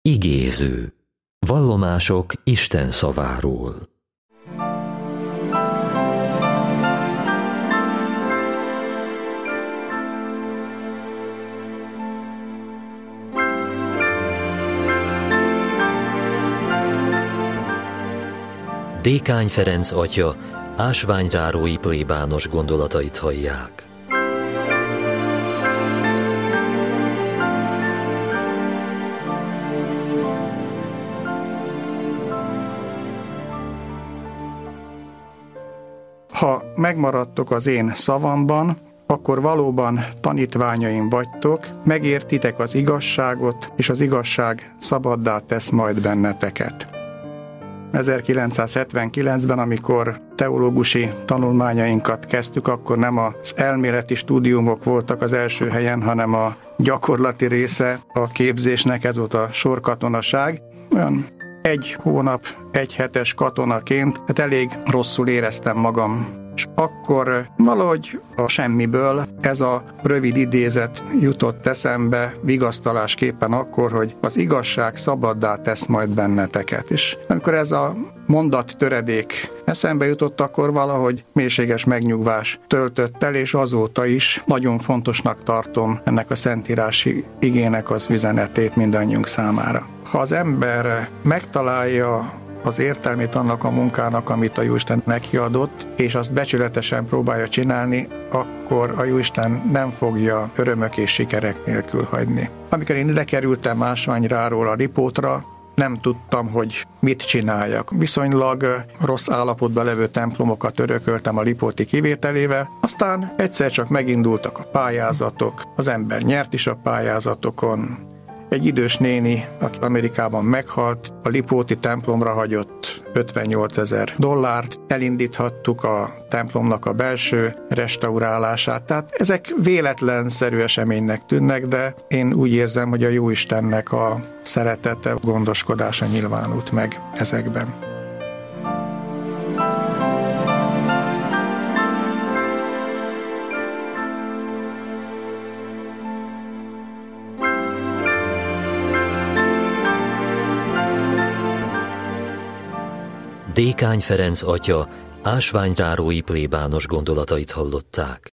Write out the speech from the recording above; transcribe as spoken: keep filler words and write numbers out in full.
Igéző. Vallomások Isten szaváról. Dékány Ferenc atya ásványrárói plébános gondolatait hallják. Ha megmaradtok az én szavamban, akkor valóban tanítványaim vagytok, megértitek az igazságot, és az igazság szabaddá tesz majd benneteket. ezerkilencszázhetvenkilencben, amikor teológusi tanulmányainkat kezdtük, akkor nem az elméleti stúdiumok voltak az első helyen, hanem a gyakorlati része a képzésnek, ez volt a sorkatonaság. Olyan egy hónap, egy hetes katonaként, hát elég rosszul éreztem magam. És akkor valahogy a semmiből ez a rövid idézet jutott eszembe vigasztalásképpen akkor, hogy az igazság szabaddá tesz majd benneteket. És amikor ez a mondat töredék eszembe jutott, akkor valahogy mélységes megnyugvás töltött el, és azóta is nagyon fontosnak tartom ennek a szentírási igének az üzenetét mindannyiunk számára. Ha az ember megtalálja az értelmét annak a munkának, amit a Jóisten neki adott, és azt becsületesen próbálja csinálni, akkor a Jóisten nem fogja örömök és sikerek nélkül hagyni. Amikor én ide kerültem ásványráról a Lipótra, nem tudtam, hogy mit csináljak. Viszonylag rossz állapotban levő templomokat örököltem a Lipóti kivételével, aztán egyszer csak megindultak a pályázatok, az ember nyert is a pályázatokon. Egy idős néni, aki Amerikában meghalt, a Lipóti templomra hagyott ötvennyolcezer dollárt, elindíthattuk a templomnak a belső restaurálását. Tehát ezek véletlenszerű eseménynek tűnnek, de én úgy érzem, hogy a Jóistennek a szeretete, gondoskodása nyilvánult meg ezekben. Dékány Ferenc atya ásványrárói plébános gondolatait hallották.